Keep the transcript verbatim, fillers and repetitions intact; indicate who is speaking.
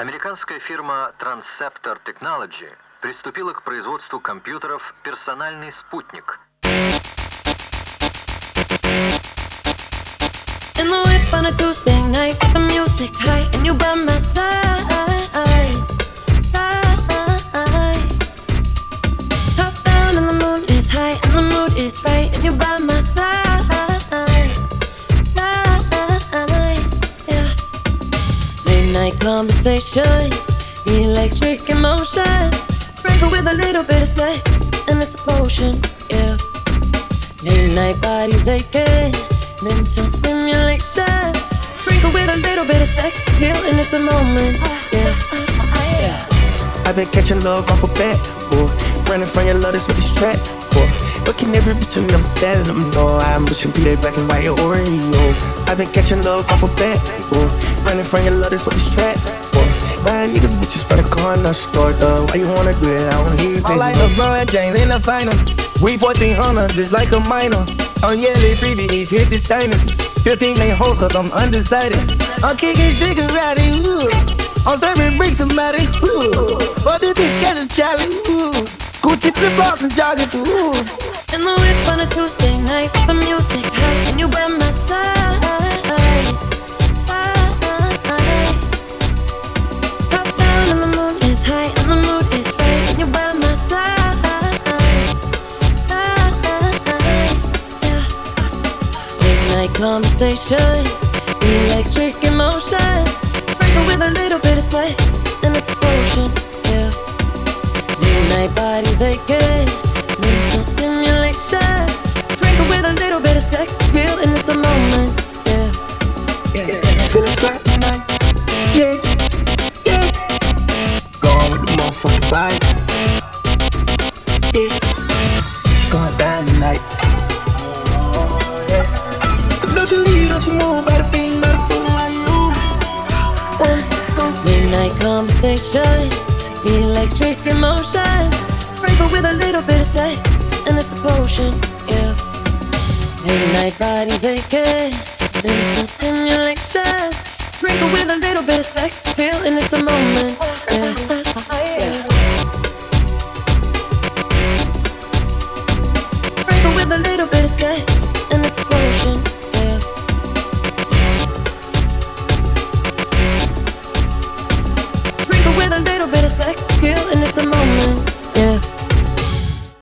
Speaker 1: Американская фирма Transceptor Technology приступила к производству компьютеров «Персональный спутник».
Speaker 2: In the whip on a Tuesday night, with the music high, and you by my side, side. Top down and the moon is high, and the mood is right, and you by my side, side. Yeah. Late night conversations, electric emotions, sprinkled with a little bit of sex, and it's a potion. Yeah. Late night bodies aching. Mental stimulation, sprinkled with a little bit of sex appeal, and it's a moment, yeah, yeah.
Speaker 3: I've been catching love off a bat, boy. Running from your love, that's what this track for. But can every bitch you never tell them no. I'm pushing be that black and white Oreo. I've been catching love off a bat, boy. Running from your love, that's what this track for. Buying niggas bitches from the corner store, though. Why you wanna do that? I wanna hear you. I'm like LeBron James in the finals. We fourteen hundred, just like a minor. On yellow freebies, hit this dynasty. fifteen lane hoes, cause I'm undecided. I'm kicking shit karate, ooh. I'm serving bricks somebody, ooh. But this bitch catching Charlie, ooh. Gucci flip flops and jogging, ooh.
Speaker 2: In the whip on a Tuesday night, with the music high, and you by my side, side. Top down and the moon is high, and the mood is right, and you by my side. Conversations, electric emotions, sprinkled with a little bit of sex, and it's a potion, yeah. Midnight bodies aching, mental stimulation, sprinkled with a little bit of sex appeal, and it's a moment, yeah.
Speaker 3: Yeah, feeling fly tonight, yeah, yeah. Going with the motherfucking vibe, yeah. It's going down tonight. Don't you leave, don't you move, bada bing, bada boom, like you.
Speaker 2: Midnight conversations, electric emotions, sprinkled with a little bit of sex, and it's a potion, yeah. Midnight bodies aching, mental stimulation, sprinkled with a little bit of sex appeal, and it's a moment, yeah.